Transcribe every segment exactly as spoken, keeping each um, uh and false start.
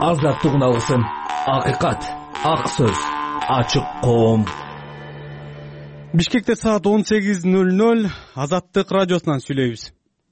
азаттык алсын, акыйкат, ак сөз, ачык коом. Бишкекте саат он сегиз ноль ноль Азаттык радиосунан сүйлөйбүз.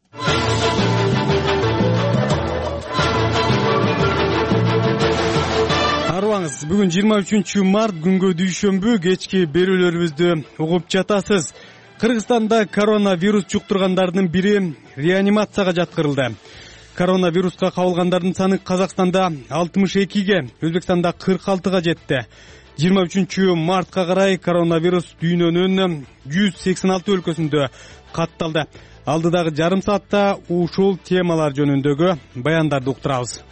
Арыбаңыз, бүгүн жыйырма үчүнчү март күнгө дүйшөмбү кечки берүүлөрүбүздү угуп жатасыз. Кыргызстанда коронавирус жуктургандардын бири реанимацияга жаткырылды. Коронавируска кабылгандардын саны Казакстанда алтымыш экиге, Өзбекстанда кырк алтыга жетти. жыйырма үчүнчү мартка карай коронавирус дүйнөнүн жүз сексен алты өлкөсүндө катталды. Алдыдагы жарым саатта ушул темалар жөнүндөгү баяндарды уктурабыз.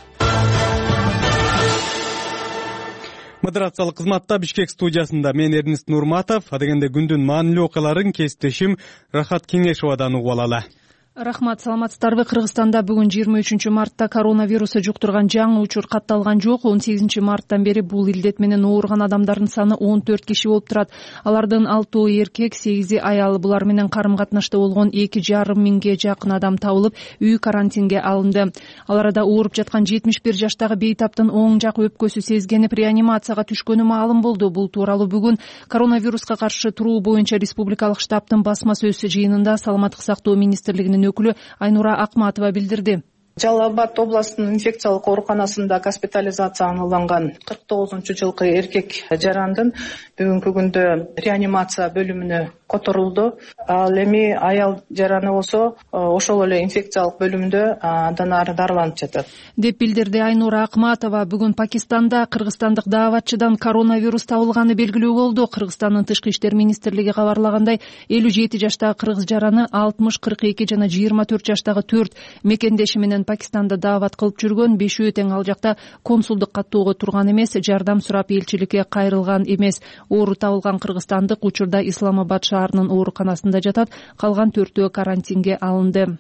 Модерациялык кызматта Бишкек студиясында мен Эрнист Нурматов, адегенде күндүн маанилүү окуяларын кесиптешим Рахат Кеңешовадан угуп алалы. Рахмат, саламатсыздарбы? Кыргызстанда бүгүн жыйырма үчүнчү мартта коронавирусу жуктурган жаңы учур катталган жок. он сегизинчи марттан бери бул илдет менен ооруган адамдардын саны он төрт киши болуп турат. Алардын алтоо эркек, сегизи аял. Булар менен карым-катнашта болгон эки жарым миңге жакын адам табылып, үй карантинге алынды. Ал арада ооруп жаткан жетимиш бир жаштагы бейтаптын оң жак өпкөсү сезгенип реанимацияга түшкөнү маалым болду. Бул тууралуу бүгүн коронавируска каршы туруу боюнча республикалык штабтын басма сөз жыйынында Саламаттык сактоо министрлигинин өкүлү Айнура Акматова билдирди. Жалал Абад областынын инфекциялык ооруканасында госпитализацияланган кырк тогузунчу жылкы эркек жарандын бүгүнкү күндө реанимация бөлүмүнө которулду. Ал эми аял жараны болсо ошол эле инфекциялык бөлүмдө андан ары дарыланып жатат, деп билдирди Айнура Акматова. Бүгүн Пакистанда кыргызстандык дааватчыдан коронавирус табылганы белгилүү болду. Кыргызстандын тышкы иштер министрлиги кабарлагандай, элүү жети жаштагы кыргыз жараны алтымыш, кырк эки жана жыйырма төрт жаштагы төрт мекендеши менен Пакистанда даават кылып жүргөн. Бешөө тең ал жакта консулдук каттоого турган эмес, жардам сурап элчиликке кайрылган эмес. Оору табылган кыргызстандык учурда Исламабад шаарынын ооруканасында жатат, калган төртөө карантинге алынды.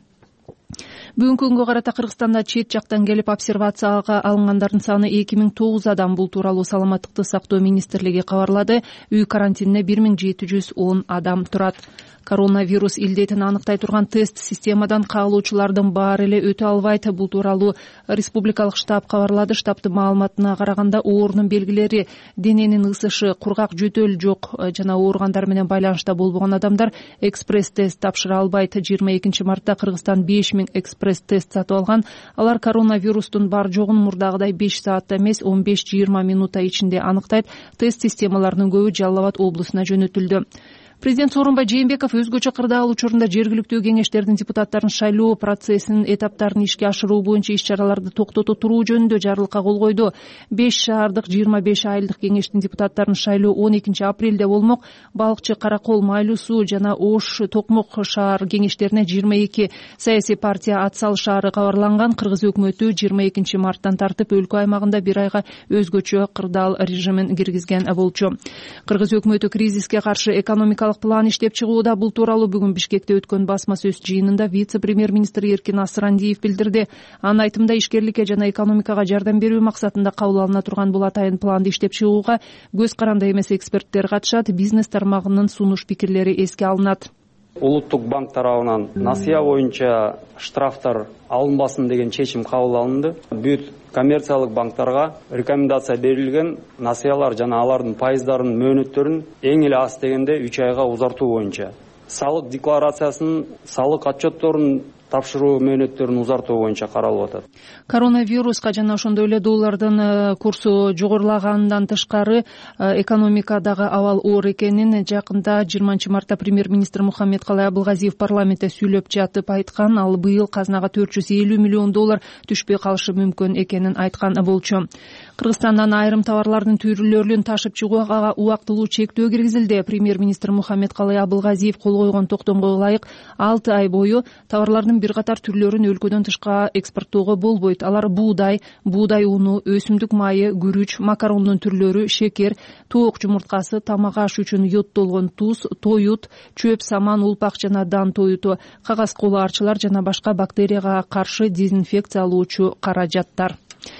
Бүгүнкү күнгө карата Кыргызстанда чет жактан келип обсервацияга алынгандардын саны эки миң тогуз адам. Бул тууралуу Саламаттыкты сактоо министрлиги кабарлады. Үй карантинине бир миң жети жүз он адам турат. Коронавирус илдетин аныктай турган тест системадан кагылуучулардын баары эле өтө албайт. Бул тууралуу республикалык штаб кабарлады. Штабтын маалыматына караганда, оорунун белгилери дененин ысышы, кургак жөтөл жок жана ооругандар менен байланышта болбогон адамдар экспресс тест тапшыра албайт. жыйырма экинчи мартта Кыргызстан беш миң экспресс тест сатып алган. Алар коронавирустун бар жогун мурдагыдай беш саатта эмес, он беш жыйырма минутта ичинде аныктайт. Тест системаларынын көбү Жалал Абад облусуна жөнөтүлдү. Президент Сооронбай Жээнбеков өзгөчө кырдаал учурунда жергиликтүү кеңештердин депутаттарын шайлоо процессинин этаптарын ишке ашыруу боюнча иш-чараларды токтото туруу жөнүндө жарлыкка кол койду. беш шаардык жыйырма беш айылдык кеңештин депутаттарын шайлоо он экинчи апрелде болмок. Балыкчы, Каракол, Майлуу суу жана Ош, Токмок шаар кеңештерине жыйырма эки саясий партия атсалышаары кабарланган. Кыргыз өкмөтү жыйырма экинчи марттан тартып өлкө аймагында бир айга өзгөчө кырдаал режимин киргизген болчу. Кыргыз өкмөтү кризиске каршы экономикалык план иштеп чыгууда. Бул тууралуу бүгүн Бишкекте өткөн басма сөз жыйынында вице-премьер-министр Эркин Асырандиев билдирди. Анын айтымында, ишкерликке жана экономикага жардам берүү максатында кабыл алына турган бул атайын планды иштеп чыгууга көз каранды эмес эксперттер катышат. Бизнес тармагынын сунуш пикирлери эске алынат. Улуттук банк тарабынан насыя боюнча штрафтар алынбасын деген чечим кабыл алынды. Бүт коммерциялык банктарга рекомендация берилген насыялар жана алардын пайыздарынын мөөнөттөрүн эң эле аз дегенде үч айга узартуу боюнча, салык декларациясынын салык отчетторун тапшыруу мөөнөттөрүн узартуу боюнча каралып атат. Коронавируска жана ошондой эле доллардын курсу жогорулагандан тышкары экономикадагы абал оор экенин жакында жыйырманчы мартта премьер-министр Мухаммедкалый Абылгазиев парламентте сүйлөп жатып айткан. Ал быйыл казнага төрт жүз элүү миллион доллар түшпөй калышы мүмкүн экенин айткан болчу. Кыргызстандан айрым товарлардын түрлөрүн ташып чыгууга убактылуу чектөө киргизилди. Премьер-министр Мухаммедкалый Абылгазиев кол койгон токтомго ылайык алты ай бою товарлардын бир катар түрлөрүн өлкөдөн тышка экспорттоого болбойт. Алар буудай, буудай уну, өсүмдүк майы, күрүч, макарондун түрлөрү, шекер, тоок жумурткасы, тамак аш үчүн йоддолгон туз, тоют, чөп, саман, улпак жана дан тоюту, кагаз колу арчылар жана башка бактерияга каршы дезинфекциялоочу каражаттар.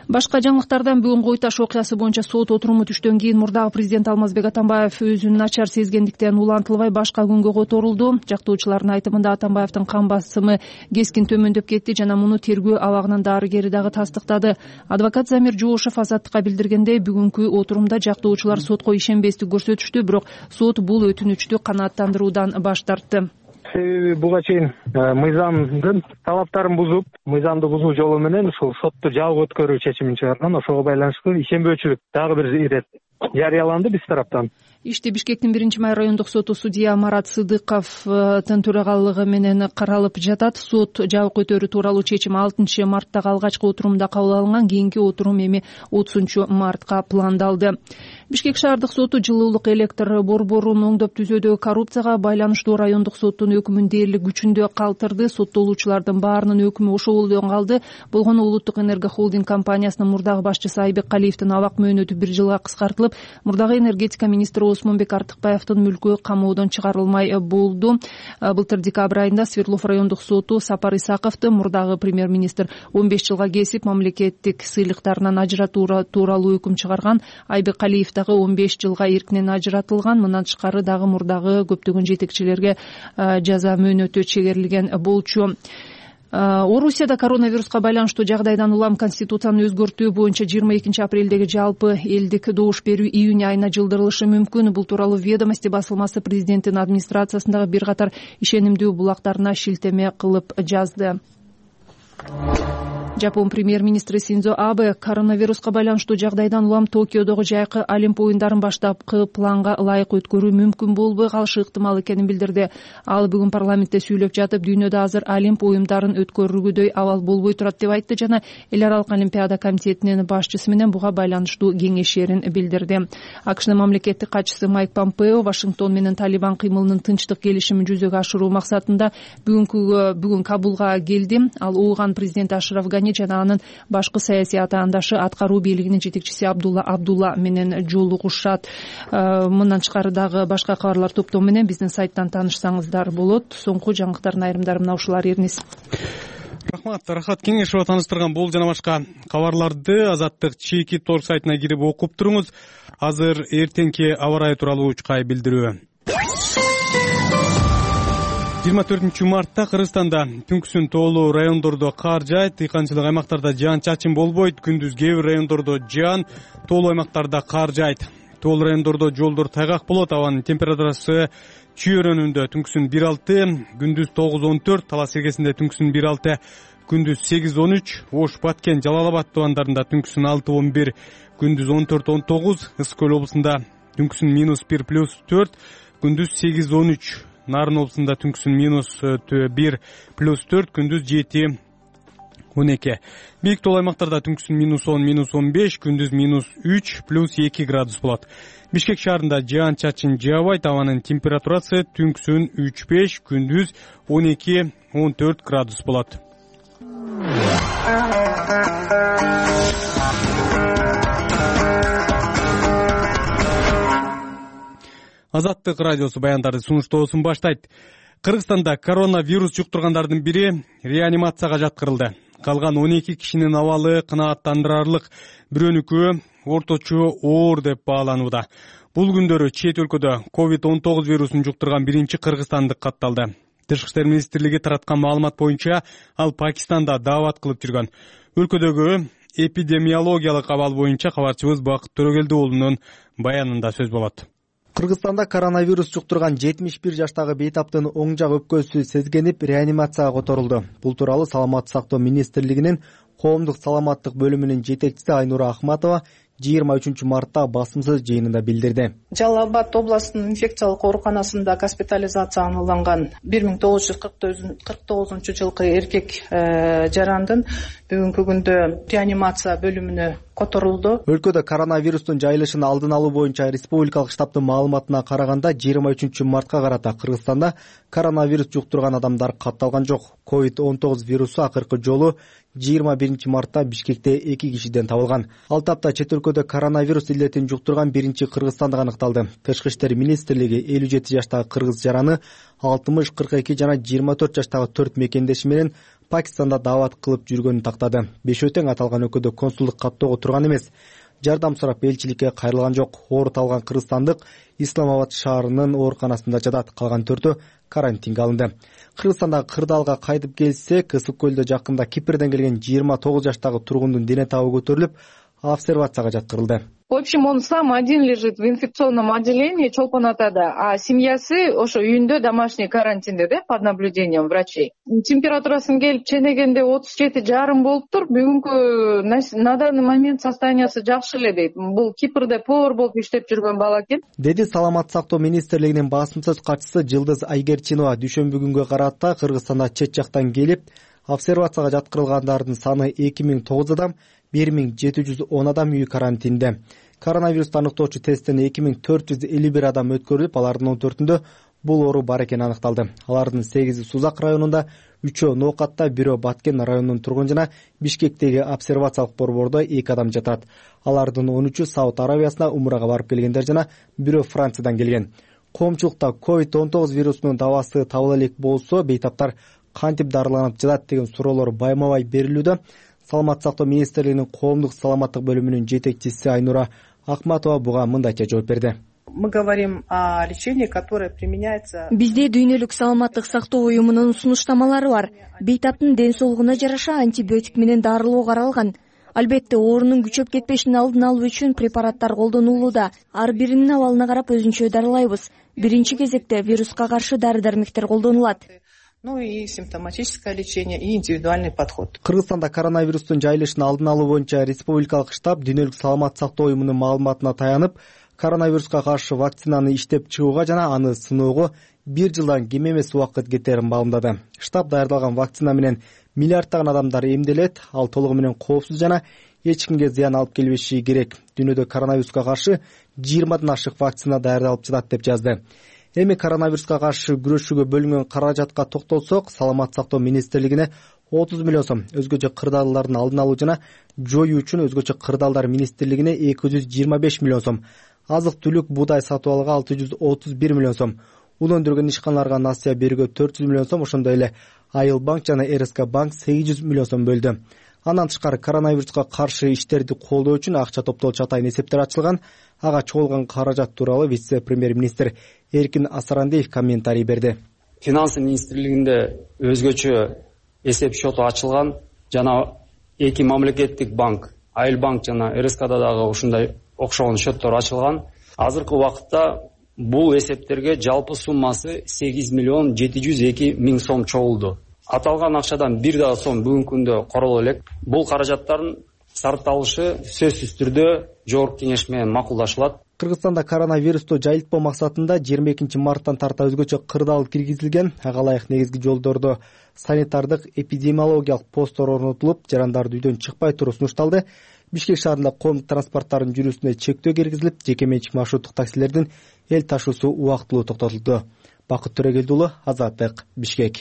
Башка жаңылыктардан бүгүн Кой Таш окуясы боюнча сот отуруму түштөн кийин мурдагы президент Алмазбек Атамбаев өзүн начар сезгендиктен улантылбай башка күнгө которулду. Жактоочулардын айтымында Атамбаевдин кан басымы кескин төмөндөп кетти жана муну тергөө абагынын дарыгери дагы тастыктады. Адвокат Замир Жоошев Азаттыкка билдиргендей, бүгүнкү отурумда жактоочулар сотко ишенбестик көрсөтүштү, бирок сот бул өтүнүчтү канааттандыруудан баш тартты. Себеби буга чейин мыйзамдын талаптарын бузуп, мыйзамды бузуу жолу менен ушул сотту жабык өткөрүү чечимин чыгарган. Ошого байланыштуу ишенбөөчүлүк дагы бир ирет жарыяланды биз тараптан. Ишти Бишкектин биринчи май райондук соту судья Марат Сыдыковдун төрагалыгы менен каралып жатат. Сот жабык өтөрүү тууралуу чечим алтынчы марттагы алгачкы отурумда кабыл алынган. Кийинки отурум эми отузунчу мартка пландалды. Бишкек шаардык соту жылуулук электр борборун оңдоп түзүүдөгү коррупцияга байланыштуу райондук соттун өкүмүн дээрлик күчүндө калтырды. Соттолуучулардын баарынын өкүмү ошол бойдон калды. Болгону Улуттук энерго холдинг компаниясынын мурдагы башчысы Айбек Калиевдин абак мөөнөтү бир жылга кыскартылып, мурдагы энергетика министри Осмонбек Артыкбаевдин мүлкү камоодон чыгарылмай болду. Былтыр декабрь айында Свердлов райондук соту Сапар Исаковду мурдагы премьер-министр он беш жылга кесип мамлекеттик сыйлыктарынан ажыратуу тууралуу өкүм чыгарган. Айбек Калиев дагы он беш жылга эркинен ажыратылган. Мындан тышкары дагы мурдагы көптөгөн жетекчилерге жаза мөөнөтү чегерилген болчу. Орусияда коронавируска байланыштуу жагдайдан улам конституцияны өзгөртүү боюнча жыйырма экинчи апрелдеги жалпы элдик добуш берүү июнь айына жылдырылышы мүмкүн. Бул тууралуу Ведомости басылмасы президенттин администрациясындагы бир катар ишенимдүү булактарына шилтеме кылып жазды. Жапон премьер-министри Синдзо Абе коронавируска байланыштуу жагдайдан улам Токиодогу жайкы Олимп оюндарын баштапкы планга ылайык өткөрүү мүмкүн болбой калышы ыктымал экенин билдирди. Ал бүгүн парламентте сүйлөп жатып, дүйнөдө азыр Олимп оюндарын өткөрүүгөдөй абал болбой турат деп айтты жана Эл аралык олимпиада комитетинин башчысы менен буга байланыштуу кеңешерин билдирди. АКШнын мамлекеттик катчысы Майк Помпео Вашингтон менен Талибан кыймылынын тынчтык келишимин жүзөгө ашыруу максатында бүгүнкү бүгүн Кабулга келди. Ал Ооган президенти Ашраф Гани жана анын башкы саясий атаандашы аткаруу бийлигинин жетекчиси Абдулла Абдулла менен жолугушат. Мындан тышкары дагы башка кабарлар топтому менен биздин сайттан таанышсаңыздар болот. Соңку жаңылыктардын айрымдары мына ушулар эрниз. Рахмат, Рахат Кеңешова таныштырган бул жана башка кабарларды Азаттык чеки торг сайтына кирип окуп туруңуз. Азыр эртеңки аба ырайы тууралуу учкай билдирүү. жыйырма төртүнчү мартта Кыргызстанда түнкүсүн тоолуу райондордо кар жаайт, дыйканчылык аймактарда жаан-чачын болбойт, күндүз кээ бир райондордо жаан, тоолуу аймактарда кар жаайт. Тоолуу райондордо жолдор тайгак болот, абанын температурасы Чүй-Өрөнүндө түнкүсүн бир алты, күндүз тогуз он төрт, Талас Эргесинде түнкүсүн бир алты, күндүз сегиз он үч, Ош, Баткен, Жалал Абад тубандарында түнкүсүн алты он бир, күндүз он төрт он тогуз, Ысык Көл облусунда түнкүсүн минус бир плюс төрт, күндүз сегиз он үч, Нарын облусунда түнкүсүн минус бир плюс төрт, күндүз жети он эки. Бийик тоолуу аймактарда түнкүсүн минус он, минус он беш, күндүз минус үч плюс эки градус болот. Бишкек шаарында жаан-чачын жаабайт, абанын температурасы түнкүсүн үч беш, күндүз он эки он төрт градус болот. Азаттык радиосу баяндарды сунуштоосун баштайт. Кыргызстанда коронавирус жуктургандардын бири реанимацияга жаткырылды. Калган он эки кишинин абалы канааттандырарлык, бирөөнүкү орточо оор деп бааланууда. Бул күндөрү чет өлкөдө ковид он тогуз вирусун жуктурган биринчи кыргызстандык катталды. Тышкы иштер министрлиги тараткан маалымат боюнча ал Пакистанда даават кылып жүргөн. Өлкөдөгү эпидемиологиялык абал боюнча кабарчыбыз Бакыт Төрөгелди уулунун баянында сөз болот. Кыргызстанда коронавирус жуктурган жетимиш бир жаштагы бейтаптын оң жак өпкөсү сезгенип реанимацияга которулду. Бул тууралуу Саламаттык сактоо министрлигинин коомдук саламаттык бөлүмүнүн жетекчиси Айнура Акматова жыйырма үчүнчү мартта басымсыз жыйынында билдирди. Жалал Абад областынын инфекциялык ооруканасында госпитализацияланган бир миң тогуз жүз кырк тогузунчу жылкы эркек жарандын бүгүнкү күндө реанимация бөлүмүнө которулду. Өлкөдө коронавирустун жайылышын алдын алуу боюнча республикалык штабтын маалыматына караганда жыйырма үчүнчү мартка карата Кыргызстанда коронавирус жуктурган адамдар катталган жок. ковид он тогуз вирусу акыркы жолу жыйырма биринчи мартта Бишкекте эки кишиден табылган. Ал тапта чет өлкөдө коронавирус илдетин жуктурган биринчи кыргызстандык аныкталды. Тышкы иштер министрлиги элүү жети жаштагы кыргыз жараны алтымыш кырк эки жана жыйырма төрт жаштагы төрт мекендеши менен Пакистанда даават кылып жүргөнүн тактады. Бешөтең аталган өлкөдө консулдук каттоого турган эмес. Жардам сурап элчиликке кайрылган жок. Оорут алган кыргызстандык Исламабад шаарынын ооруканасында жатат. Калган төртөө карантинге алынды. Кыргызстандагы Кырдаалга кайтып келсек, Ысык көлдө жакында Кипрден келген жыйырма тогуз жаштагы тургундун дене табы көтөрүлүп, обсервацияга жаткырылды. В общем, он сам один лежит в инфекционном отделении Чолпон Атада, а семьясы ошо үйүндө домашний карантинде, да, под наблюдением врачей. Температурасын келип ченегенде отуз жети жарым болуптур. Бүгүнкү на данный момент состояниясы жакшы эле дейт. Бул Кипрде повар болуп иштеп жүргөн бала экен, деди Саламаттык сактоо министрлигинин басым сөз катчысы Жылдыз Айгерчинова. Дүйшөмбү күнгө карата Кыргызстанда чет жактан келип обсервацияга жаткырылгандардын саны эки миң тогуз адам, бир миң жети жүз он адам үй карантинде. Коронавирусту аныктоочу тесттен эки миң төрт жүз элүү бир адам өткөрүлүп, алардын он төртүндө бул оору бар экени аныкталды. Алардын сегизи Сузак районунда, үчөө Ноокатта, бирөө Баткен районунун тургун жана Бишкектеги обсервациялык борбордо эки адам жатат. Алардын он үчү Сауд Арабиясына умрага барып келгендер жана бирөө Франциядан келген. Коомчулукта ковид он тогуз вирусунун давасы табыла элек болсо, бейтаптар кантип дарыланып жатат деген суроолор байма-бай берилүүдө. Саламаттык сактоо министрлигинин коомдук саламаттык бөлүмүнүн жетекчиси Айнура Акматова буга мындайча жооп берди. Мы говорим о лечении, которое применяется. Бизде дүйнөлүк саламаттык сактоо уюмунун сунуштамалары бар. Бейтаптын ден соолугуна жараша антибиотик менен дарылоо каралган. Албетте, оорунун күчөп кетпешин алдын алуу үчүн препараттар колдонулууда. Ар биринин абалына карап өзүнчө дарылайбыз. Биринчи кезекте вируска каршы дары-дармектер колдонулат. Ну и симптоматическое лечение, и индивидуальный подход. Кыргызстанда коронавирустун жайылышын алдын алуу боюнча республикалык штаб дүйнөлүк саламаттык сактоо уюмунун маалыматына таянып, коронавируска каршы вакцинаны иштеп чыгууга жана аны сыноого бир жылдан кем эмес убакыт кетерин маалымдады. Штаб даярдалган вакцина менен миллиарддаган адамдар эмделет, ал толугу менен коопсуз жана эч кимге зыян алып келбеши керек. Дүйнөдө коронавируска каршы жыйырмадан ашык вакцина даярдалып жатат деп жазды. Эми коронавируска каршы күрөшүүгө бөлүнгөн каражатка токтолсок, Саламаттык сактоо министрлигине отуз миллион сом, өзгөчө кырдаалдардын алдын алуу жана жоюу үчүн өзгөчө кырдаалдар министрлигине эки жүз жыйырма беш миллион сом, азык-түлүк, буудай сатып алууга алты жүз отуз бир миллион сом, ун өндүргөн ишканаларга насыя берүүгө төрт жүз миллион сом, ошондой эле Айыл банк жана эр эс ка банк сегиз жүз миллион сом бөлдү. Андан тышкары коронавируска каршы иштерди колдоо үчүн акча топтолчу атайын эсептер ачылган. Ага чогулган каражат тууралуу вице-премьер-министр Эркин Асарандиев комментарий берди. Финансы министрлигинде өзгөчө эсеп счету ачылган жана эки мамлекеттик банк, Айыл банк жана эр эс када дагы ушундай окшогон счеттор ачылган. Азыркы убакытта бул эсептерге жалпы суммасы сегиз миллион жети жүз эки миң сом чогулду. Аталган акчадан бир дагы сом бүгүнкү күндө короло элек. Бул каражаттардын сарпталышы сөзсүз түрдө жогорку кеңеш менен макулдашылат. Кыргызстанда коронавирусту жайылтпоо максатында жыйырма экинчи марттан тарта өзгөчө кырдаал киргизилген. Ага ылайык негизги жолдордо санитардык эпидемиологиялык посттор орнотулуп, жарандарды үйдөн чыкпай туруу сунушталды. Бишкек шаарында коомдук транспорттардын жүрүүсүнө чектөө киргизилип, жеке менчик маршруттук таксилердин эл ташуусу убактылуу токтотулду. Бакыт Төрөгелди уулу, Азаттык, Бишкек.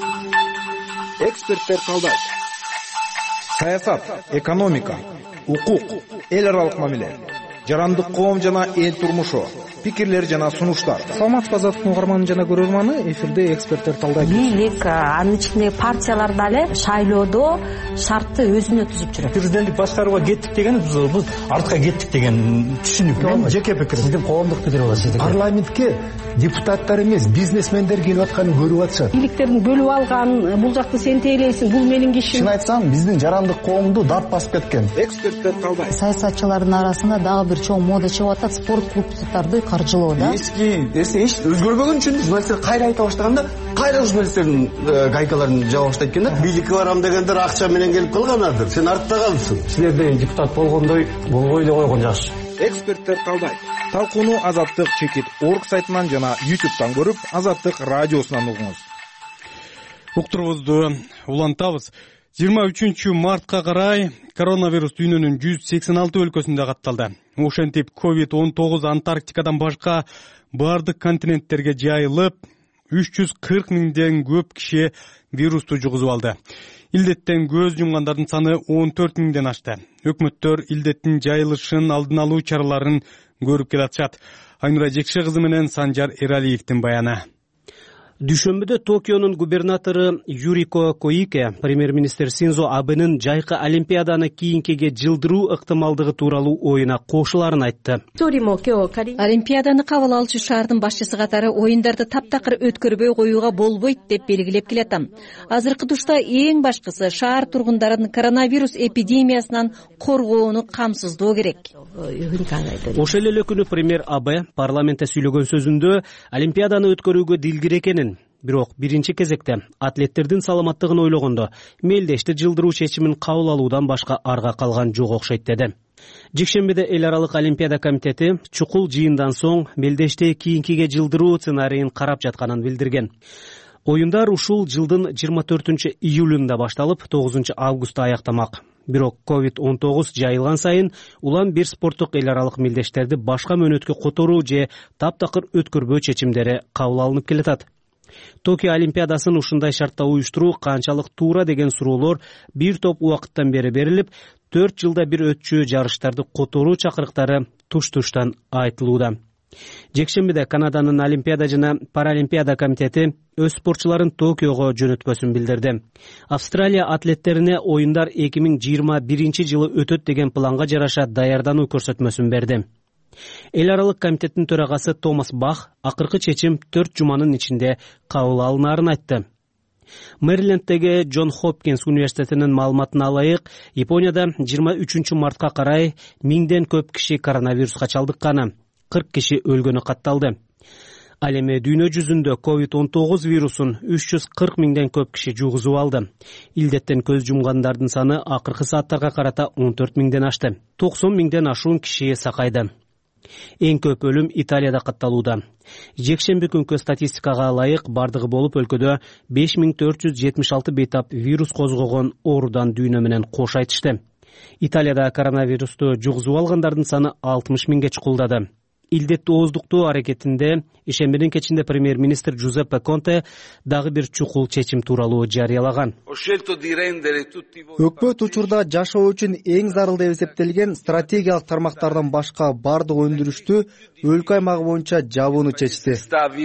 Эксперттер талдайт. Саясат, экономика, укук, эл аралык мамиле, жарандык коом жана эл турмушу, пикирлер жана сунуштар. Саламат Азаттык угарманы жана көрөрманы, эфирде эксперттер талдайт. Бийлик, анын ичинде партиялар дагы шайлоодо шартты өзүнө түзүп жүрөт. Президенттик башкарууга кеттик деген биз артка кеттик деген түшүнүк. Мен жеке пикирим. Сиздин коомдук пикир болот сиздики. Парламентке депутаттар эмес, бизнесмендер келип атканын көрүп атышат. Бийликтердин бөлүп алган, бул жакты сен тейлейсиң, бул менин кишим. Чын айтсам, биздин жарандык коомду дат басып кеткен. Эксперттер талдайт. Саясатчылардын арасында дагы бир чоң мода чыгып атат, спорт клубдарды каржылоо да. Эски, эски эч өзгөрбөгөн үчүн журналисттер кайра айта баштаганда, кайра журналисттердин гайкаларын жаба баштайт экен да. Бийликке барам дегендер акча менен келип калганадыр. Сен артта калыпсың. Силерде депутат болгондой болбой эле койгон жакшы. Эксперттер талдайт. Талкууну Азаттык чекит орг сайтынан жана ютубтан көрүп, Азаттык радиосунан угуңуз. Уктурубузду улантабыз. жыйырма үчүнчү мартка карай коронавирус дүйнөнүн жүз сексен алты өлкөсүндө катталды. Ошентип ковид он тогуз Антарктикадан башка бардык континенттерге жайылып, үч жүз кырк миңден көп киши вирусту жугузуп алды. Илдеттен көз жумгандардын саны он төрт миңден ашты. Өкмөттөр илдеттин жайылышын алдын алуу чараларын көрүп келатышат. Айнура Жекше кызы менен Санжар Эралиевдин баяны. Дүйшөмбүдө Токионун губернатору Юрико Коике премьер-министр Синзо Абенин жайкы Олимпиаданы кийинкиге жылдыруу ыктымалдыгы тууралуу оюна кошуларын айтты. Олимпиаданы кабыл алчу шаардын башчысы катары оюндарды таптакыр өткөрбөй коюуга болбойт деп белгилеп келатам. Азыркы тушта эң башкысы шаар тургундарын коронавирус эпидемиясынан коргоону камсыздоо керек. Ошол эле күнү премьер Абе парламентте сүйлөгөн сөзүндө Олимпиаданы өткөрүүгө дилгир экенин, бирок биринчи кезекте атлеттердин саламаттыгын ойлогондо мелдешти жылдыруу чечимин кабыл алуудан башка арга калган жок окшойт деди. Жекшембиде эл аралык Олимпиада комитети чукул жыйындан соң мелдешти кийинкиге жылдыруу сценарийин карап жатканын билдирген. Оюндар ушул жылдын жыйырма төртүнчү июлунда башталып, тогузунчу августта аяктамак. Бирок ковид он тогуз жайылган сайын улам бир спорттук эл аралык мелдештерди башка мөөнөткө которуу же таптакыр өткөрбөө чечимдери кабыл алынып келатат. Токио Олимпиадасын ушундай шартта уюштуруу канчалык туура деген суроолор бир топ убакыттан бери берилип, төрт жылда бир өтчү жарыштарды которуу чакырыктары туш-туштан айтылууда. Жекшембиде Канаданын Олимпиада жана Паралимпиада комитети өз спортчуларын Токиого жөнөткөсүн билдирди. Австралия атлеттерине оюндар эки миң жыйырма биринчи жылы өтөт деген планга жараша даярдануу көрсөтмөсүн берди. Эл аралык комитеттин төрагасы Томас Бах акыркы чечим төрт жуманын ичинде кабыл алынарын айтты. Мэриленддеги Джон Хопкинс университетинин маалыматына алайык, Японияда жыйырма үчүнчү мартка карай миңден көп киши коронавируска чалдыкканы, кырк киши өлгөнү катталды. Ал эми дүйнө жүзүндө ковид он тогуз вирусун үч жүз кырк миңден көп киши жугузуп алды. Илдеттен көз жумгандардын саны акыркы сааттарга карата он төрт миңден ашты. токсон миңден ашуун киши сакайды. Эң көп өлүм Италияда катталууда. Жекшемби күнкү статистикага ылайык бардыгы болуп өлкөдө беш миң төрт жүз жетимиш алты бейтап вирус козгогон оорудан дүйнө менен кош айтышты. Италияда коронавирусту жугузуп алгандардын саны алтымыш миңге чукулдады. Илдетти ооздуктоо аракетинде ишембинин кечинде премьер-министр Джузеппе Конте дагы бир чукул чечим тууралуу жарыялаган. Өкмөт учурда жашоо үчүн эң зарыл деп эсептелген стратегиялык тармактардан башка бардык өндүрүштү өлкө аймагы боюнча жабууну чечти.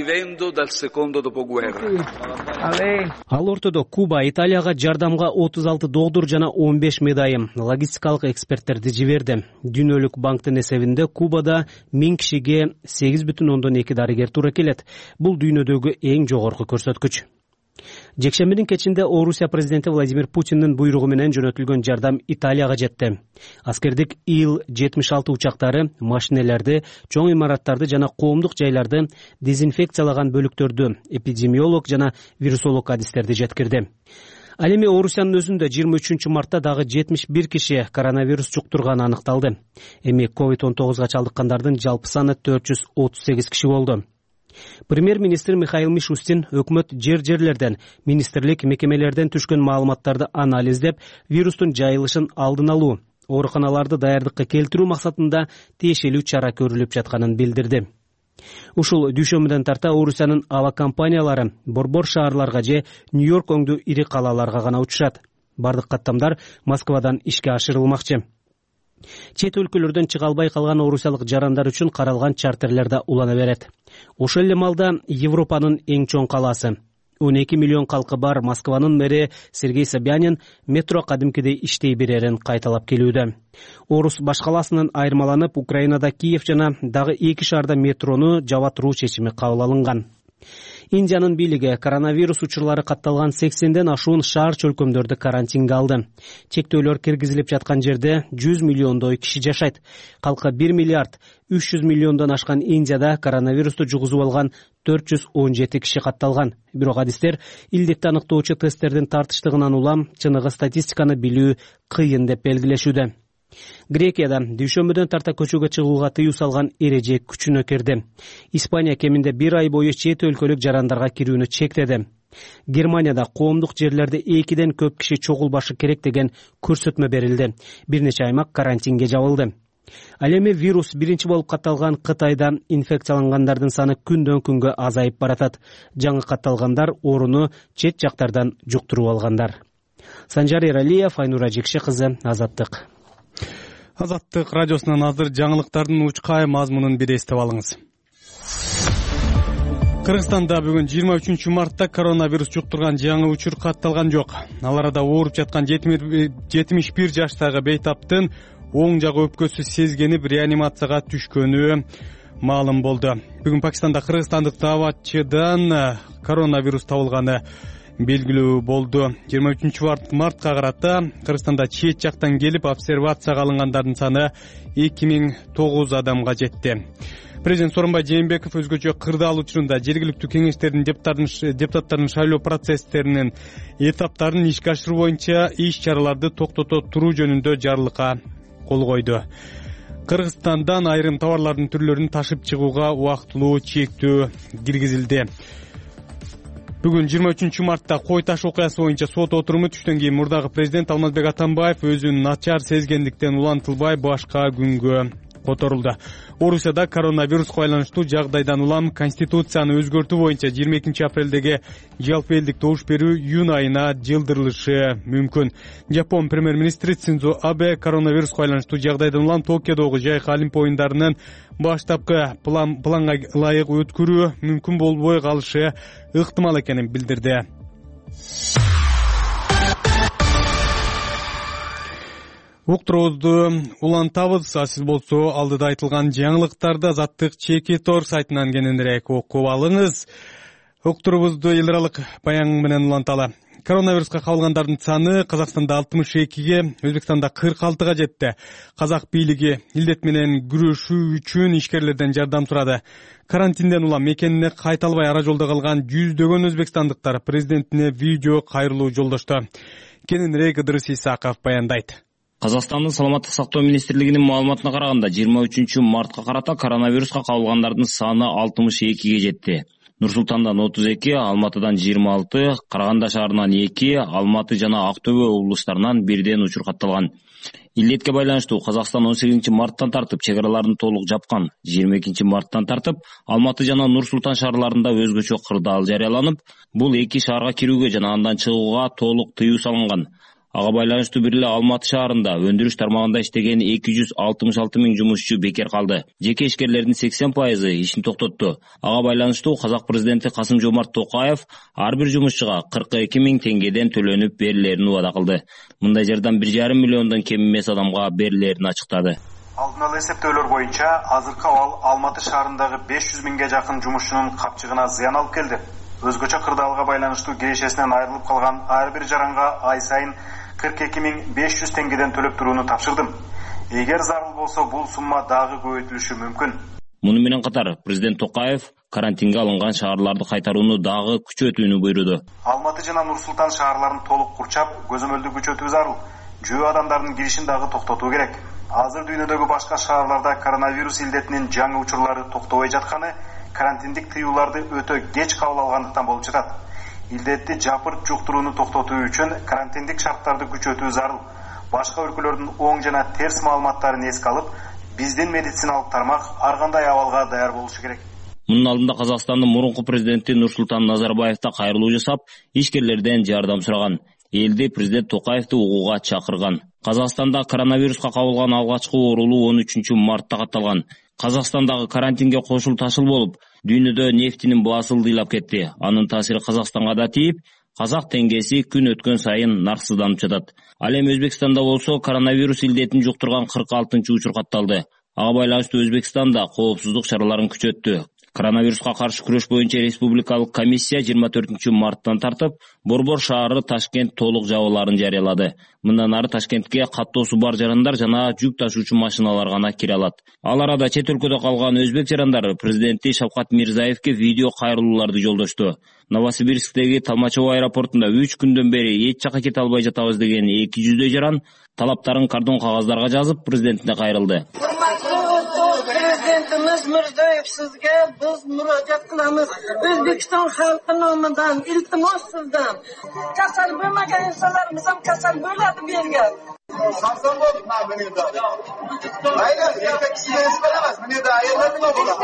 Ал ортодо Куба Италияга жардамга отуз алты доодур жана он беш медайым логистикалык эксперттерди жиберди. Дүйнөлүк банктын эсебинде Кубада миң кишиге сегиз бүтүн ондон эки дарыгер туура келет. Бул дүйнөдөгү эң жогорку көрсөткүч. Жекшембинин кечинде Орусия президенти Владимир Путиндин буйругу менен жөнөтүлгөн жардам Италияга жетти. Аскердик Ил жетимиш алты учактары машинелерди, чоң имараттарды жана коомдук жайларды дезинфекциялаган бөлүктөрдү эпидемиолог жана вирусолог адистерди жеткирди. Ал эми Орусиянын өзүндө жыйырма үчүнчү мартта дагы жетимиш бир киши коронавирус жуктурганы аныкталды. Эми ковид он тогузга чалдыккандардын жалпы саны төрт жүз отуз сегиз киши болду. Премьер-министр Михаил Мишустин өкмөт жер-жерлерден, министрлик мекемелерден түшкөн маалыматтарды анализдеп, вирустун жайылышын алдын алуу, ооруканаларды даярдыкка келтирүү максатында тиешелүү чара көрүлүп жатканын билдирди. Ушул дүйшөмбүдөн тарта Орусиянын авиакомпаниялары борбор шаарларга же Нью-Йорк оңдуу ири калаларга гана учушат. Бардык каттамдар Москвадан ишке ашырылмакчы. Чет өлкөлөрдөн чыга албай калган орусиялык жарандар үчүн каралган чартерлер да улана берет. Ошол эле малда Европанын эң чоң калаасы, он эки миллион калкы бар Москванын мэри Сергей Собянин метро кадимкидей иштей берерин кайталап келүүдө. Орус баш калаасынан айырмаланып, Украинада Киев жана дагы эки шаарда метрону жаба туруу чечими кабыл алынган. Индиянын бийлиги коронавирус учурлары катталган сексенден ашуун шаар чөлкөмдөрдү карантинге алды. Чектөөлөр киргизилип жаткан жерде жүз миллиондой киши жашайт. Калкы бир миллиард үч жүз миллиондон ашкан Индияда коронавирусту жугузуп алган төрт жүз он жети киши катталган. Бирок адистер илдетти аныктоочу тесттердин тартыштыгынан улам чыныгы статистиканы билүү кыйын деп белгилешүүдө. Грекияда дүйшөмбүдөн тарта көчөгө чыгууга тыюу салган эреже күчүнө кирди. Испания кеминде бир ай бою чет өлкөлүк жарандарга кирүүнү чектеди. Германияда коомдук жерлерде экиден көп киши чогулбашы керек деген көрсөтмө берилди. Бир нече аймак карантинге жабылды. Ал эми вирус биринчи болуп катталган Кытайда инфекциялангандардын саны күндөн күнгө азайып баратат. Жаңы катталгандар оруну чет жактардан жуктуруп алгандар. Санжар Эралиев, Айнура Жекше кызы, Азаттык. Азаттык радиосунан азыр жаңылыктардын учкай мазмунун бир эстеп алыңыз. Кыргызстанда бүгүн жыйырма үчүнчү мартта коронавирус жуктурган жаңы учур катталган жок. Ал арада ооруп жаткан жетимиш бир жаштагы бейтаптын оң жак өпкөсү сезгенип реанимацияга түшкөнү маалым болду. Бүгүн Пакистанда кыргызстандык дааватчыдан коронавирус табылганы белгилүү болду. жыйырма үчүнчү мартка карата Кыргызстанда чет жактан келип обсервацияга алынгандардын саны эки миң тогуз адамга жетти. Президент Сооронбай Жээнбеков өзгөчө кырдаал учурунда жергиликтүү кеңештердин депутаттардын шайлоо процесстеринин этаптарын ишке ашыруу боюнча иш-чараларды токтото туруу жөнүндө жарлыкка кол койду. Кыргызстандан айрым товарлардын түрлөрүн ташып чыгууга убактылуу чектөө киргизилди. Бүгүн жыйырма үчүнчү мартта Кой таш окуясы боюнча сот отуруму түштөн кийин мурдагы президент Алмазбек Атамбаев өзүн начар сезгендиктен улантылбай башка күнгө которулду. Орусияда коронавируска байланыштуу жагдайдан улам Конституцияны өзгөртүү боюнча жыйырма экинчи апрелдеги жалпы элдик добуш берүү июнь айына жылдырылышы мүмкүн. Жапон премьер-министри Синдзо Абе коронавируска байланыштуу жагдайдан улам Токиодогу жайкы Олимпия оюндарынын баштапкы планга ылайык өткөрүү мүмкүн болбой калышы ыктымал экенин билдирди. Уктуруубузду улантабыз, а сиз болсо алдыда айтылган жаңылыктарды Азаттык Чекитор сайтынан кененирээк окуп алыңыз. Уктуруубузду эл аралык баян менен уланталы. Коронавируска кабылгандардын саны Казакстанда алтымыш экиге, Өзбекстанда кырк алтыга жетти. Казак бийлиги илдет менен күрөшүү үчүн ишкерлерден жардам сурады. Карантинден улам мекенине кайта албай ара жолдо калган жүздөгөн өзбекстандыктар президентине видео кайрылуу жолдошту. Кененирээк Ыдырыс Исаков баяндайт. Казакстандын саламаттык сактоо министрлигинин маалыматына караганда жыйырма үчүнчү мартка карата коронавируска кабылгандардын саны алтымыш экиге жетти. Нур-Султандан отуз эки, Алматыдан жыйырма алты, Караганда шаарынан эки, Алматы жана Актөбө облустарынан бирден учур катталган. Илдетке байланыштуу Казакстан он сегизинчи марттан тартып чек-араларын толук жапкан. жыйырма экинчи марттан тартып Алматы жана Нур-Султан шаарларында өзгөчө кырдаал жарыяланып, бул эки шаарга кирүүгө жана андан чыгууга толук тыюу салынган. Ага байланыштуу бир эле Алматы шаарында өндүрүш тармагында иштеген эки жүз алтымыш алты миң жумушчу бекер калды. Жеке ишкерлердин сексен пайызы ишин токтотту. Ага байланыштуу Казак президенти Касым-Жомарт Токаев ар бир жумушчуга кырк эки миң теңгеден төлөнүп берилерин убада кылды. Мындай жардам бир жарым миллиондон кем эмес адамга берилерин ачыктады. Алдын ала эсептөөлөр боюнча азыркы абал Алматы шаарындагы беш жүз миңге жакын жумушчунун капчыгына зыян алып келди. Өзгөчө кырдаалга байланыштуу кирешесинен айрылып калган ар бир жаранга ай сайын кырк эки миң беш жүз теңгеден төлөп турууну тапшырдым. Эгер зарыл болсо бул сумма дагы көбөйтүлүшү мүмкүн. Муну менен катар президент Токаев карантинге алынган шаарларды кайтарууну дагы күчөтүүнү буйруду. Алматы жана Нур-Султан шаарларын толук курчап, көзөмөлдү күчөтүү зарыл. Жөө адамдардын киришин дагы токтотуу керек. Азыр дүйнөдөгү башка шаарларда коронавирус илдетинин жаңы учурлары токтобой жатканы карантиндик тыюуларды өтө кеч кабыл алгандыктан болуп жатат. Илдетти жапырт жуктурууну токтотуу үчүн карантиндик шарттарды күчөтүү зарыл. Башка өлкөлөрдүн оң жана терс маалыматтарын эске алып, биздин медициналык тармак ар кандай абалга даяр болушу керек. Мунун алдында Казакстандын мурунку президенти Нурсултан Назарбаев да кайрылуу жасап, ишкерлерден жардам сураган. Элди президент Токаевди угууга чакырган. Казакстанда коронавируска кабылган алгачкы оорулуу он үчүнчү мартта катталган. Казакстандагы карантинге кошул ташыл болуп, дүйнөдө нефтинин баасы ылдыйлап кетти. Анын таасири Казакстанга да тийип, казак теңгеси күн өткөн сайын нарксызданып жатат. Ал эми Өзбекстанда болсо коронавирус илдетин жуктурган кырк алтынчы учур катталды. Ага байланыштуу Өзбекстан да коопсуздук чараларын күчөттү. Коронавируска каршы күрөш боюнча республикалык комиссия жыйырма төртүнчү марттан тартып Борбор шаары Ташкент толук жабууларын жарыялады. Мындан ары Ташкентке каттоосу бар жарандар жана жүк ташуучу машиналар гана кире алат. Ал арада чет өлкөдө калган өзбек жарандары президенти Шавкат Мирзиевке видео кайрылууларды жолдошту. Новосибирсктеги Толмачево аэропортунда үч күндөн бери эч жака кете албай жатабыз деген эки жүздөй жаран талаптарын кардон кагаздарга жазып президентине кайрылды. Президентimiz Mirziyoyev sizga biz murojaat qilamiz. O'zbekiston xalqi nomidan iltimos sizdan. Kasal bo'lmagan insonlarimiz ham kasal bo'ladi bu yerga. sakson bo'ldi mana bu yerda. Mayli, erkak kishiga nisbatan emas, bu yerda ayollar nima bo'ladi?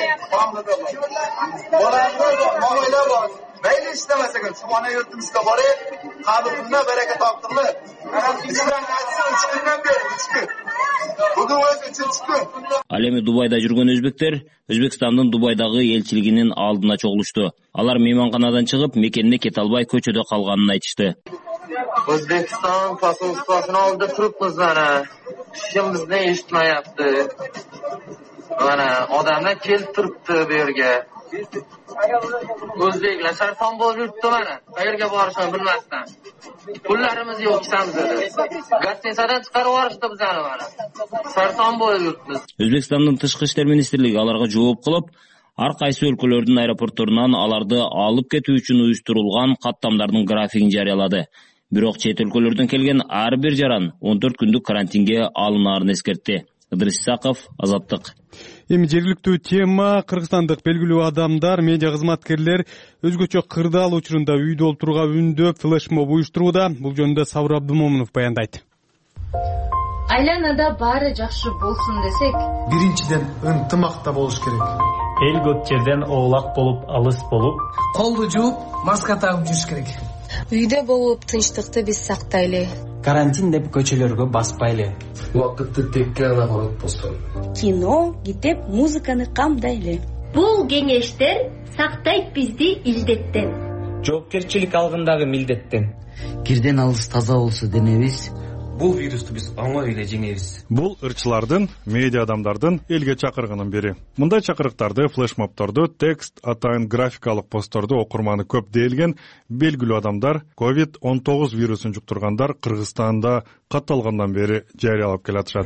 Bolalar bor, mo'minlar bor. Mayli istamasak ham Shumona yurtimizga borib, qabulda baraka toptirib, bizdan uch kundan beri uch kun Ал эми Дубайда жүргөн өзбектер Өзбекстандын Дубайдагы элчилигинин алдына чогулушту. Алар мейманканадан чыгып, мекенине кете албай көчөдө калганын айтышты. O'zbekiston posolstosini oldida turibmiz mana. Kim bizni eshitmayapti. Mana odamlar kelib turibdi bu yerga. O'zbeklar sarson bo'lib yuribdi mana. Qayerga borishni bilmasdan. Pullarimiz yo'q isamizda. Gastinisadan chiqarib yuborishdi bizani mana. Sarson bo'lib yuribmiz. Өзбекстандын тышкы иштер министрлиги аларга жооп кылып, ар кайсы өлкөлөрдүн аэропортторунан аларды алып кетүү үчүн уюштурулган каттамдардын графигин жарыялады. Бирок чет өлкөлөрдөн келген ар бир жаран он төрт күндүк карантинге алынаарын эскертти. Ыдырыс Исаков, Азаттык. Эми жергиликтүү тема кыргызстандык белгилүү адамдар, медиа кызматкерлер өзгөчө кырдаал учурунда үйдө олтурууга үндөп флешмоб уюштурууда. Бул жөнүндө Сабыр Абдымомунов баяндайт. Айланада баары жакшы болсун десек, биринчиден ынтымакта болуш керек. Эл көп жерден оолак болуп, алыс болуп, колду жууп, маска тагып жүрүш керек. Үйдө болуп тынчтыкты биз сактайлы. Карантин деп көчөлөргө баспайлы. Убакытты текке гана коротпостон. Кино, китеп, музыканы камдайлы. Бул кеңештер сактайт бизди илдеттен. Жоопкерчилик алгындагы милдеттен. Кирден алыс таза болсо денебиз. Бул вирусту биз оңой эле жеңебиз. Бул ырчылардын, медиа адамдардын элге чакыргынын бири. Мындай чакырыктарды, флешмобторду, текст, атайын графикалык постторду окурманы көп делген белгилүү адамдар ковид он тогуз вирусун жуктургандар Кыргызстанда катталгандан бери жарыялап келатышат.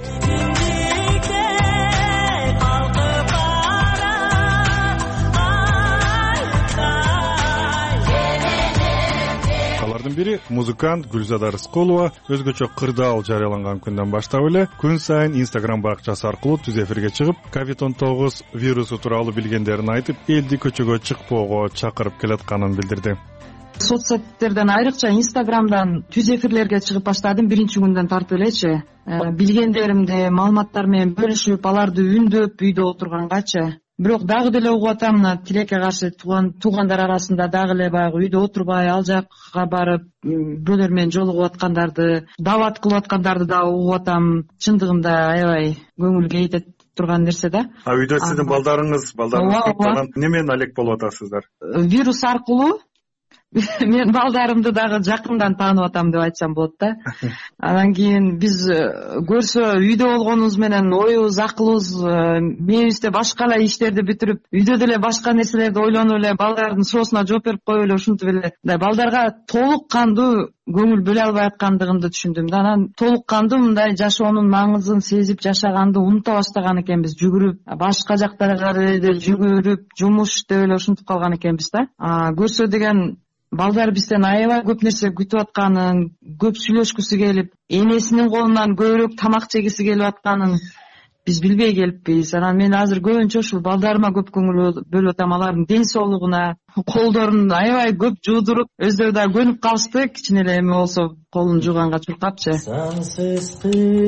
Бири музыкант Гүлзада Рыскулова өзгөчө кырдаал жарыяланган күндөн баштап эле күн сайын Instagram баракчасы аркылуу түз эфирге чыгып, ковид он тогуз вирусу тууралуу билгендерин айтып, элди көчөгө чыкпоого чакырып келатканын билдирди. Соц сеттерден айрыкча Instagramдан түз эфирлерге чыгып баштадым биринчи күндөн тартып элечи. Билгендеримди, маалыматтар менен бөлүшүп, аларды үндөп үйдө отургангачы. Бирок дагы деле угуп атам, мына тилекке каршы туугандар арасында дагы эле баягы үйдө отурбай, ал жакка барып, бирөөлөр менен жолугуп аткандарды, дават кылып аткандарды да угуп атам. Чындыгында аябай көңүлгө ийет турган нерсе да. А үйдө сиздин балдарыңыз, балдарыңыз катталган, эмнени алек болуп атасыздар? Вирус аркылуу мен балдарымды дагы жакындан таанып атам деп айтсам болот да. Анан кийин биз көрсө үйдө болгонубуз менен оюбуз, акылыбыз, мээбизде башка эле иштерди бүтүрүп, үйдө деле башка нерселерди ойлонуп эле балдардын суроосуна жооп берип коюп эле ушинтип эле балдарга толук кандуу көңүл бөлө албай аткандыгымды түшүндүм да. Анан толук кандуу мындай жашоонун маңызын сезип жашаганды унута баштаган экенбиз. Жүгүрүп, башка жактарга эле жүгүрүп, жумуш деп эле ушинтип калган экенбиз да. Көрсө деген балдар бизден аябай көп нерсе күтүп атканын, көп сүйлөшкүсү келип, энесинин колунан көбүрөөк тамак жегиси келип атканын биз билбей келиппиз. Анан мен азыр көбүнчө ушул балдарыма көп көңүл бөлүп атам, алардын ден соолугуна, колдорун аябай көп жуудуруп, өздөрү да көнүп калышты, кичине эле эме болсо колун жууганга чуркапчы. Сансыз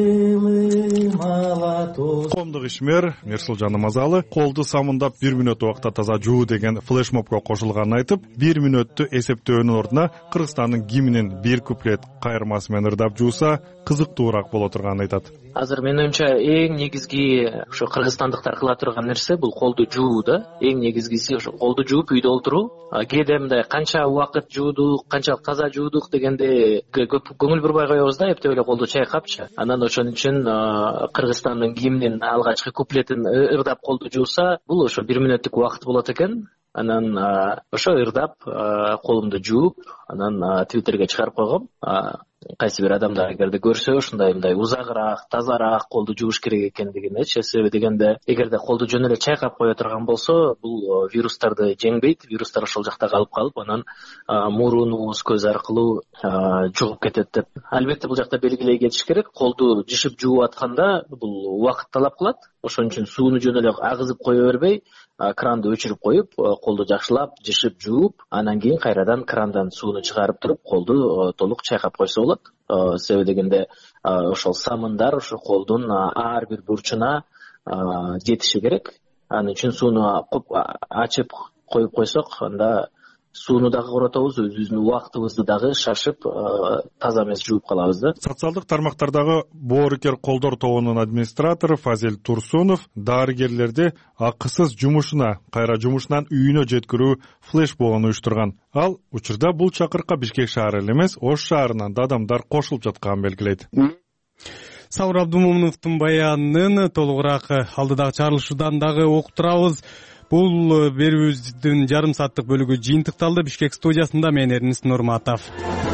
кылым алатоз. Коомдук ишмер Мирсулжан Намазалы колду самындап бир мүнөт убакта таза жуу деген флешмобко кошулганын айтып, бир мүнөттү эсептөөнүн ордуна Кыргызстандын гимнин бир куплет кайырмасы менен ырдап жууса кызыктуураак боло турганын айтат. Азыр менин оюмча эң негизги ошо кыргызстандыктар кыла турган нерсе бул колду жуу да. Эң негизгиси ошо колду жууп үйдө олтуруу. Кээде мындай канча убакыт жуудук, канчалык таза жуудук дегенде көп көңүл бурбай коебуз да, эптеп эле колду чайкапчы. Анан ошон үчүн Кыргызстандын гимнин алгачкы куплетин ырдап колду жууса, бул ошо бир мүнөттүк убакыт болот экен. Анан ошо ырдап колумду жууп, анан Твиттерге чыгарып койгом. Кайсы бир адамдар эгерде көрсө ушундай мындай узагыраак, тазараак колду жууш керек экендигинечи. Себеби дегенде эгерде колду жөн эле чайкап кое турган болсо, бул вирустарды жеңбейт. Вирустар ошол жакта калып калып, анан мурунубуз, көз аркылуу жугуп кетет деп. Албетте бул жакта белгилей кетиш керек. Колду жишип жууп атканда бул убакыт талап кылат. Ошон үчүн сууну жөн эле агызып кое бербей, кранды өчүрүп коюп, колду жакшылап жишип жууп, анан кийин кайрадан крандан сууну чыгарып туруп, колду толук чайкап койсо болот. Себеби дегенде ошол самындар ошо колдун ар бир бурчуна жетиши керек. Анын үчүн сууну ачып коюп койсок, анда сууну дагы коротобуз, өзүбүздүн убактыбызды дагы шашып таза эмес жууп калабыз да. Социалдык тармактардагы боорукер колдор тобунун администратору Фазил Турсунов дарыгерлерди акысыз жумушуна, кайра жумушунан үйүнө жеткирүү флешмобун уюштурган. Ал учурда бул чакырыкка Бишкек шаары эле эмес, Ош шаарынан да адамдар кошулуп жатканын белгилейт. Сабыр Абдумомуновдун баянын толугураак алдыдагы чыгарылышуудан дагы окуп турабыз. Бул берүүбүздүн жарым сааттык бөлүгү жыйынтыкталды. Бишкек студиясында мен Эрнис Нурматов.